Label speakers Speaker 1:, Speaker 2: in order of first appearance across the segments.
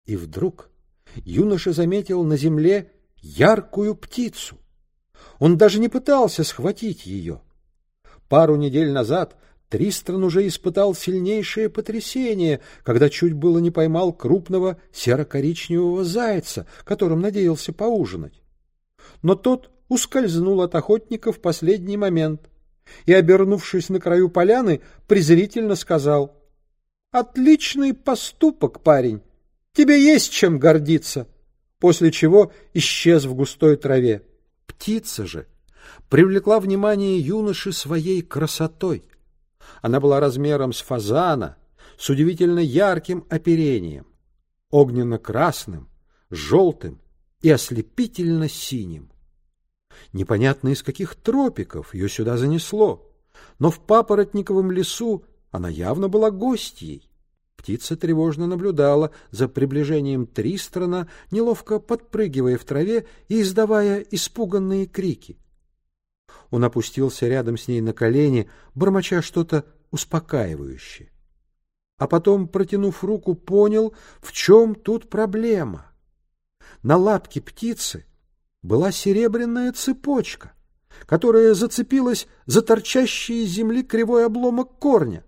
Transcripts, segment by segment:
Speaker 1: И вдруг юноша заметил на земле яркую птицу. Он даже не пытался схватить ее. Пару недель назад Тристран уже испытал сильнейшее потрясение, когда чуть было не поймал крупного серо-коричневого зайца, которым надеялся поужинать. Но тот ускользнул от охотника в последний момент и, обернувшись на краю поляны, презрительно сказал: «Отличный поступок, парень! Тебе есть чем гордиться!» После чего исчез в густой траве. Птица же привлекла внимание юноши своей красотой. Она была размером с фазана, с удивительно ярким оперением, огненно-красным, желтым и ослепительно-синим. Непонятно, из каких тропиков ее сюда занесло, но в папоротниковом лесу она явно была гостьей. Птица тревожно наблюдала за приближением Тристрана, неловко подпрыгивая в траве и издавая испуганные крики. Он опустился рядом с ней на колени, бормоча что-то успокаивающее. А потом, протянув руку, понял, в чем тут проблема. На лапке птицы была серебряная цепочка, которая зацепилась за торчащий из земли кривой обломок корня.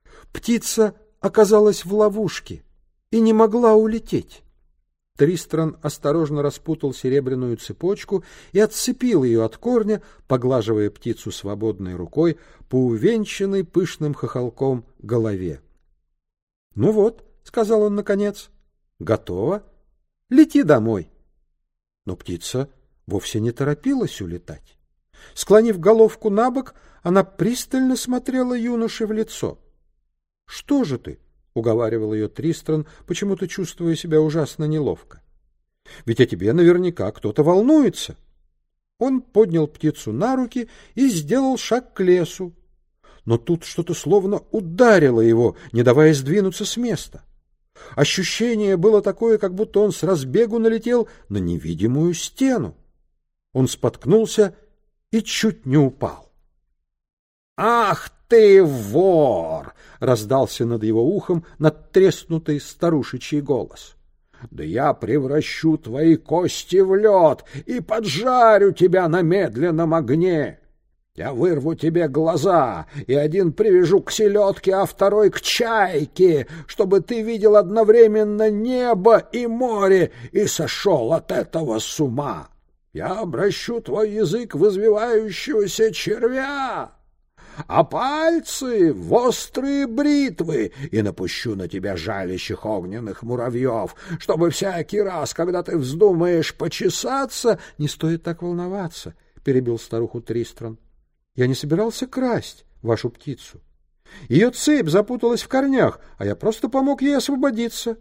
Speaker 1: Птица оказалась в ловушке и не могла улететь. Тристран осторожно распутал серебряную цепочку и отцепил ее от корня, поглаживая птицу свободной рукой по увенчанной пышным хохолком голове. — Ну вот, — сказал он наконец, — готово. Лети домой. Но птица вовсе не торопилась улетать. Склонив головку набок, она пристально смотрела юноше в лицо. — Что же ты? — уговаривал ее Тристран, почему-то чувствуя себя ужасно неловко. — Ведь о тебе наверняка кто-то волнуется. Он поднял птицу на руки и сделал шаг к лесу. Но тут что-то словно ударило его, не давая сдвинуться с места. Ощущение было такое, как будто он с разбегу налетел на невидимую стену. Он споткнулся и чуть не упал. «Ах ты, вор!» — раздался над его ухом надтреснутый старушечий голос. «Да я превращу твои кости в лед и поджарю тебя на медленном огне. Я вырву тебе глаза и один привяжу к селедке, а второй к чайке, чтобы ты видел одновременно небо и море и сошел от этого с ума. Я обращу твой язык в извивающегося червя, а пальцы в острые бритвы, и напущу на тебя жалящих огненных муравьев, чтобы всякий раз, когда ты вздумаешь почесаться... — Не стоит так волноваться, — перебил старуху Тристран. — Я не собирался красть вашу птицу. Ее цепь запуталась в корнях, а я просто помог ей освободиться.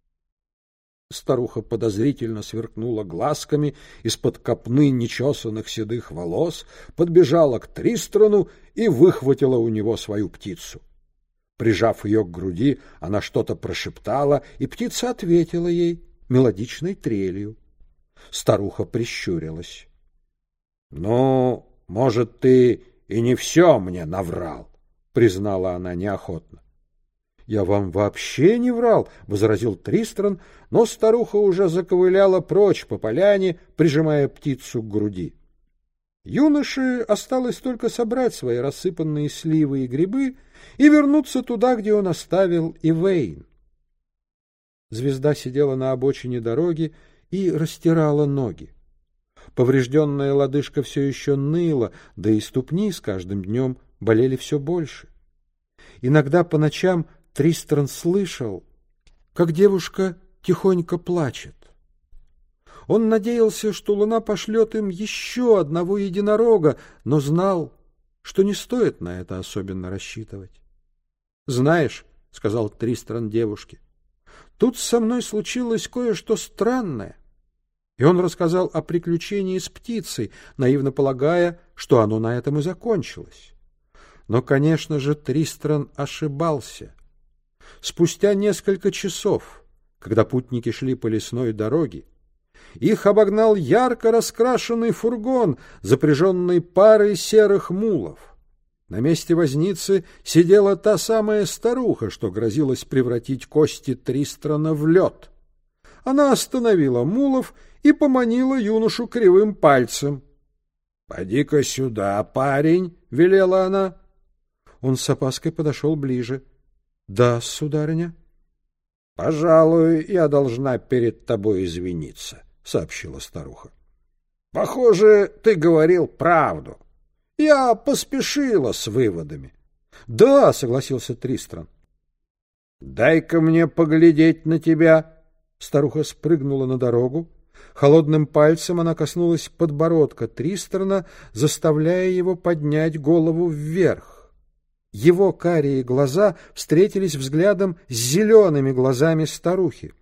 Speaker 1: Старуха подозрительно сверкнула глазками из-под копны нечесанных седых волос, подбежала к Тристрану и выхватила у него свою птицу. Прижав ее к груди, она что-то прошептала, и птица ответила ей мелодичной трелью. Старуха прищурилась. — Ну, может, ты и не все мне наврал, — признала она неохотно. — Я вам вообще не врал, — возразил Тристран, но старуха уже заковыляла прочь по поляне, прижимая птицу к груди. Юноше осталось только собрать свои рассыпанные сливы и грибы и вернуться туда, где он оставил Ивейн. Звезда сидела на обочине дороги и растирала ноги. Поврежденная лодыжка все еще ныла, да и ступни с каждым днем болели все больше. Иногда по ночам Тристран слышал, как девушка тихонько плачет. Он надеялся, что луна пошлет им еще одного единорога, но знал, что не стоит на это особенно рассчитывать. — Знаешь, — сказал Тристран девушке, — тут со мной случилось кое-что странное. И он рассказал о приключении с птицей, наивно полагая, что оно на этом и закончилось. Но, конечно же, Тристран ошибался. Спустя несколько часов, когда путники шли по лесной дороге, их обогнал ярко раскрашенный фургон, запряженный парой серых мулов. На месте возницы сидела та самая старуха, что грозилась превратить кости Тристрана в лед. она остановила мулов и поманила юношу кривым пальцем. — Поди-ка сюда, парень, — велела она. Он с опаской подошел ближе. — Да, сударыня. — Пожалуй, я должна перед тобой извиниться, — сообщила старуха. — Похоже, ты говорил правду. Я поспешила с выводами. — Да, — согласился Тристран. — Дай-ка мне поглядеть на тебя. Старуха спрыгнула на дорогу. Холодным пальцем она коснулась подбородка Тристрана, заставляя его поднять голову вверх. Его карие глаза встретились взглядом с зелеными глазами старухи.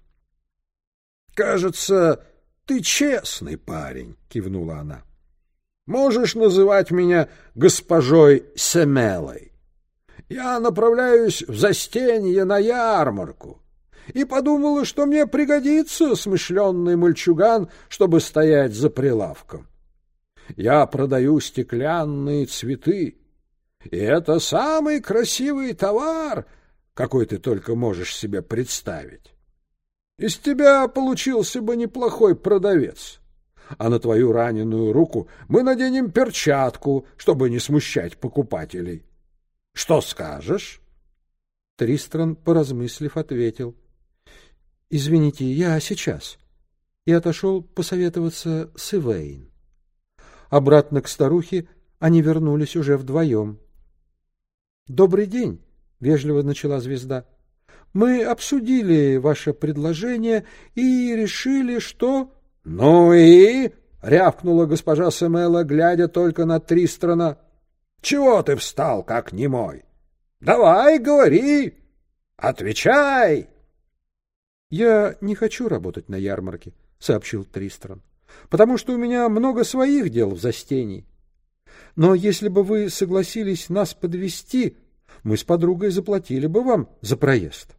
Speaker 1: — Кажется, ты честный парень, — кивнула она. — Можешь называть меня госпожой Семелой. Я направляюсь в Застенье на ярмарку и подумала, что мне пригодится смышленный мальчуган, чтобы стоять за прилавком. Я продаю стеклянные цветы, и это самый красивый товар, какой ты только можешь себе представить. Из тебя получился бы неплохой продавец, а на твою раненую руку мы наденем перчатку, чтобы не смущать покупателей. Что скажешь? Тристран, поразмыслив, ответил: — Извините, я сейчас. И отошел посоветоваться с Ивейн. Обратно к старухе они вернулись уже вдвоем. — Добрый день, — вежливо начала звезда. — Мы обсудили ваше предложение и решили, что... — Ну и? — рявкнула госпожа Семела, глядя только на Тристрана. — Чего ты встал, как немой? Давай, говори! Отвечай! — Я не хочу работать на ярмарке, — сообщил Тристран, — потому что у меня много своих дел в Застении. Но если бы вы согласились нас подвезти, мы с подругой заплатили бы вам за проезд.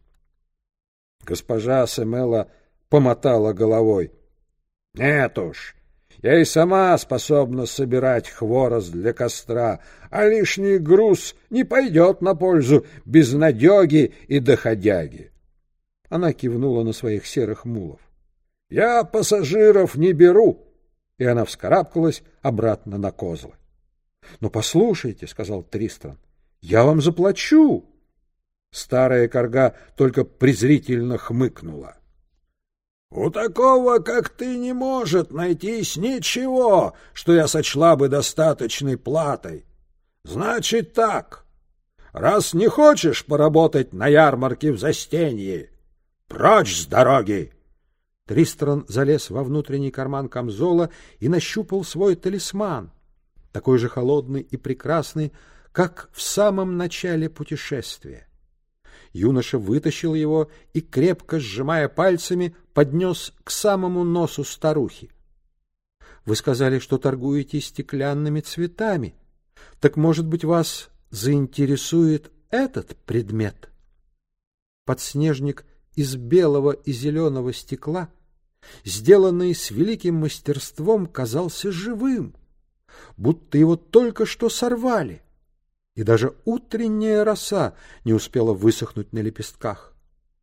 Speaker 1: Госпожа Семела помотала головой. — Нет уж, я и сама способна собирать хворост для костра, а лишний груз не пойдет на пользу безнадеги и доходяги. Она кивнула на своих серых мулов. — Я пассажиров не беру. И она вскарабкалась обратно на козлы. — Но послушайте, — сказал Тристран, — я вам заплачу. Старая корга только презрительно хмыкнула. — У такого, как ты, не может найтись ничего, что я сочла бы достаточной платой. Значит так, раз не хочешь поработать на ярмарке в Застенье, прочь с дороги! Тристран залез во внутренний карман камзола и нащупал свой талисман, такой же холодный и прекрасный, как в самом начале путешествия. Юноша вытащил его и, крепко сжимая пальцами, поднес к самому носу старухи. — Вы сказали, что торгуете стеклянными цветами. Так, может быть, вас заинтересует этот предмет? Подснежник из белого и зеленого стекла, сделанный с великим мастерством, казался живым, будто его только что сорвали, и даже утренняя роса не успела высохнуть на лепестках.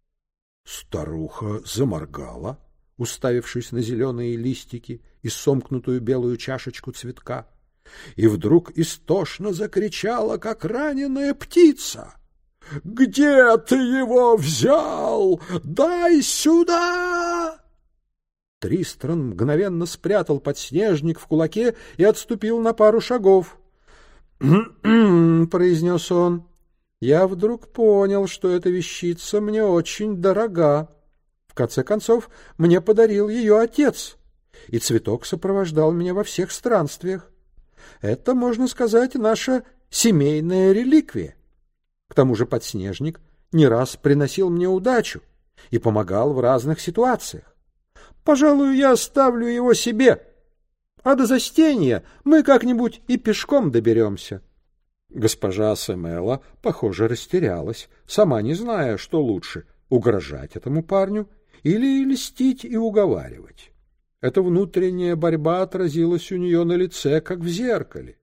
Speaker 1: Старуха заморгала, уставившись на зеленые листики и сомкнутую белую чашечку цветка, и вдруг истошно закричала, как раненая птица: — Где ты его взял? Дай сюда! Тристран мгновенно спрятал подснежник в кулаке и отступил на пару шагов. Произнес он. — Я вдруг понял, что эта вещица мне очень дорога. В конце концов, мне подарил ее отец, и цветок сопровождал меня во всех странствиях. Это, можно сказать, наша семейная реликвия. К тому же подснежник не раз приносил мне удачу и помогал в разных ситуациях. Пожалуй, я оставлю его себе, а до Застенья мы как-нибудь и пешком доберемся. Госпожа Семела, похоже, растерялась, сама не зная, что лучше — угрожать этому парню или льстить и уговаривать. Эта внутренняя борьба отразилась у нее на лице, как в зеркале.